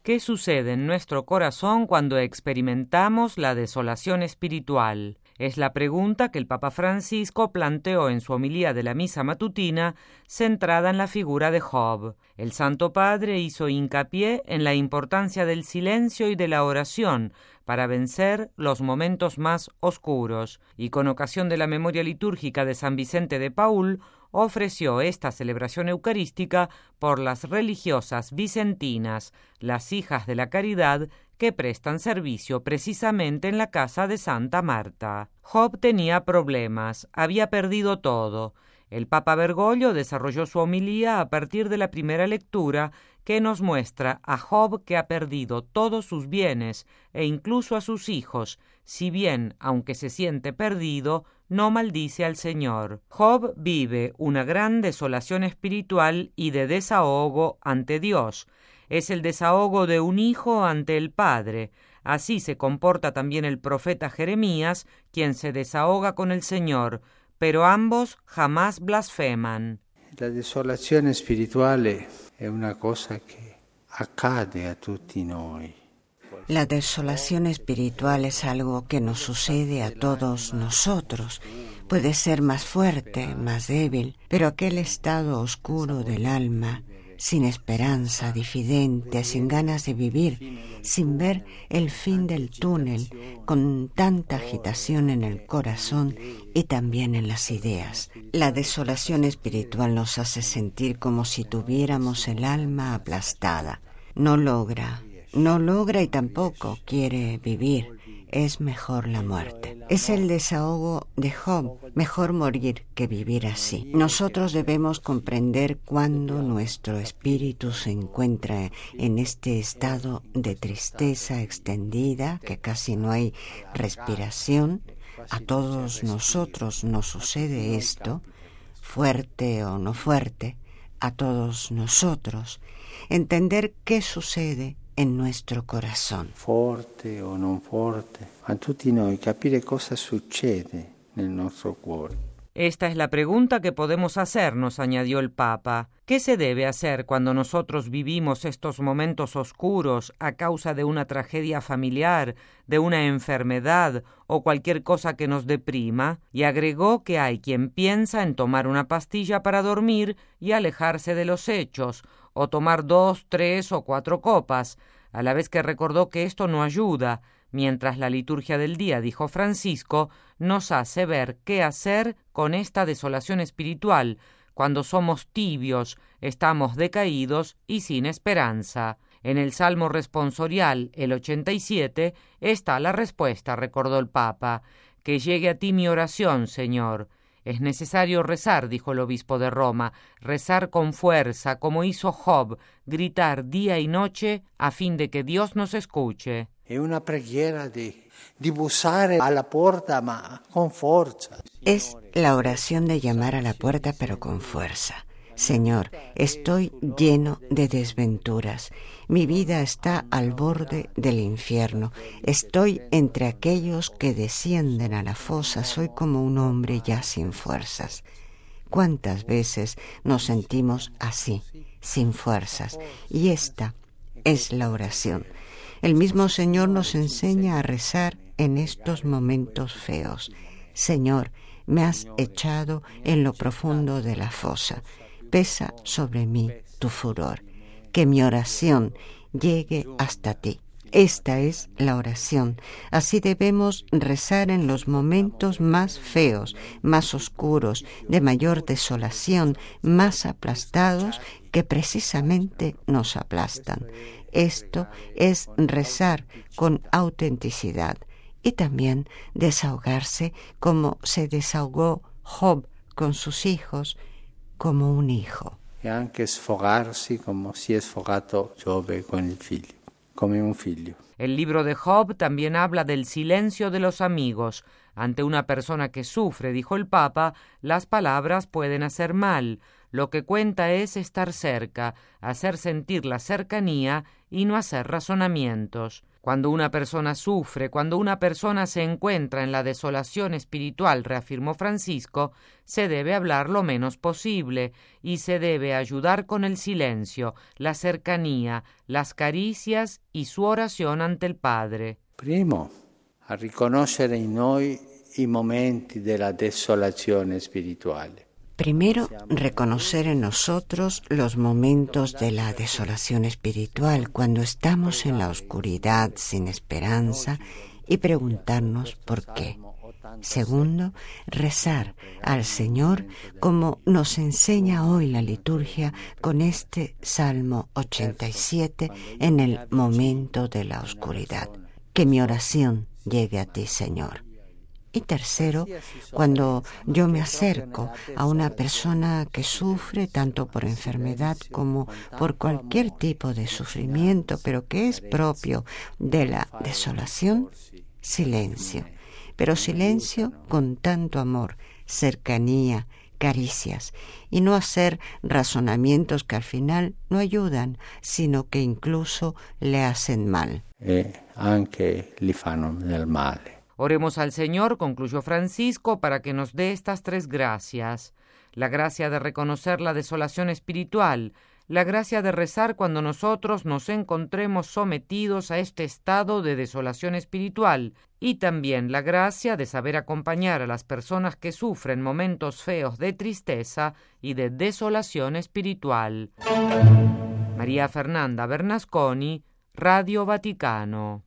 ¿Qué sucede en nuestro corazón cuando experimentamos la desolación espiritual? Es la pregunta que el Papa Francisco planteó en su homilía de la misa matutina, centrada en la figura de Job. El Santo Padre hizo hincapié en la importancia del silencio y de la oración para vencer los momentos más oscuros, y con ocasión de la memoria litúrgica de San Vicente de Paúl, ofreció esta celebración eucarística por las religiosas vicentinas, las hijas de la caridad, que prestan servicio precisamente en la casa de Santa Marta. Job tenía problemas, había perdido todo. El Papa Bergoglio desarrolló su homilía a partir de la primera lectura que nos muestra a Job que ha perdido todos sus bienes e incluso a sus hijos, si bien, aunque se siente perdido, no maldice al Señor. Job vive una gran desolación espiritual y de desahogo ante Dios. Es el desahogo de un hijo ante el Padre. Así se comporta también el profeta Jeremías, quien se desahoga con el Señor, pero ambos jamás blasfeman. La desolazione spirituale è una cosa che accade a tutti noi. La desolación espiritual es algo que nos sucede a todos nosotros. Puede ser más fuerte, más débil, pero aquel estado oscuro del alma, sin esperanza, difidente, sin ganas de vivir, sin ver el fin del túnel, con tanta agitación en el corazón y también en las ideas. La desolación espiritual nos hace sentir como si tuviéramos el alma aplastada. No logra y tampoco quiere vivir. Es mejor la muerte. Es el desahogo de Job. Mejor morir que vivir así. Nosotros debemos comprender cuando nuestro espíritu se encuentra en este estado de tristeza extendida, que casi no hay respiración. A todos nosotros nos sucede esto, fuerte o no fuerte, a todos nosotros. Entender qué sucede en nuestro corazón. Forte o non forte, a tutti noi capire cosa succede nel nostro cuore. Esta es la pregunta que podemos hacernos, añadió el Papa. ¿Qué se debe hacer cuando nosotros vivimos estos momentos oscuros a causa de una tragedia familiar, de una enfermedad o cualquier cosa que nos deprima? Y agregó que hay quien piensa en tomar una pastilla para dormir y alejarse de los hechos, o tomar 2, 3 o 4 copas, a la vez que recordó que esto no ayuda, mientras la liturgia del día, dijo Francisco, nos hace ver qué hacer con esta desolación espiritual, cuando somos tibios, estamos decaídos y sin esperanza. En el Salmo responsorial, el 87, está la respuesta, recordó el Papa. Que llegue a ti mi oración, Señor. Es necesario rezar, dijo el obispo de Roma, rezar con fuerza, como hizo Job, gritar día y noche a fin de que Dios nos escuche. È una preghiera di bussare alla porta, ma con forza. Es la oración de llamar a la puerta, pero con fuerza. Señor, estoy lleno de desventuras. Mi vida está al borde del infierno. Estoy entre aquellos que descienden a la fosa. Soy como un hombre ya sin fuerzas. ¿Cuántas veces nos sentimos así, sin fuerzas? Y esta es la oración. El mismo Señor nos enseña a rezar en estos momentos feos. Señor, me has echado en lo profundo de la fosa. Pesa sobre mí tu furor. Que mi oración llegue hasta ti. Esta es la oración. Así debemos rezar en los momentos más feos, más oscuros, de mayor desolación, más aplastados, que precisamente nos aplastan. Esto es rezar con autenticidad y también desahogarse como se desahogó Job con sus hijos, como un hijo. E anche sfogarsi come si è sfogato Giobbe con il figlio, come un figlio. El libro de Job también habla del silencio de los amigos. Ante una persona que sufre, dijo el Papa, las palabras pueden hacer mal. Lo que cuenta es estar cerca, hacer sentir la cercanía y no hacer razonamientos. Cuando una persona sufre, cuando una persona se encuentra en la desolación espiritual, reafirmó Francisco, se debe hablar lo menos posible y se debe ayudar con el silencio, la cercanía, las caricias y su oración ante el Padre. Primo, a riconoscere in noi i momenti della desolazione spirituale. Primero, reconocer en nosotros los momentos de la desolación espiritual, cuando estamos en la oscuridad sin esperanza, y preguntarnos por qué. Segundo, rezar al Señor como nos enseña hoy la liturgia con este Salmo 87 en el momento de la oscuridad. Que mi oración llegue a ti, Señor. Y tercero, cuando yo me acerco a una persona que sufre tanto por enfermedad como por cualquier tipo de sufrimiento, pero que es propio de la desolación, silencio. Pero silencio con tanto amor, cercanía, caricias, y no hacer razonamientos que al final no ayudan, sino que incluso le hacen mal. Anche li fanno del male. Oremos al Señor, concluyó Francisco, para que nos dé estas tres gracias. La gracia de reconocer la desolación espiritual, la gracia de rezar cuando nosotros nos encontremos sometidos a este estado de desolación espiritual, y también la gracia de saber acompañar a las personas que sufren momentos feos de tristeza y de desolación espiritual. María Fernanda Bernasconi, Radio Vaticano.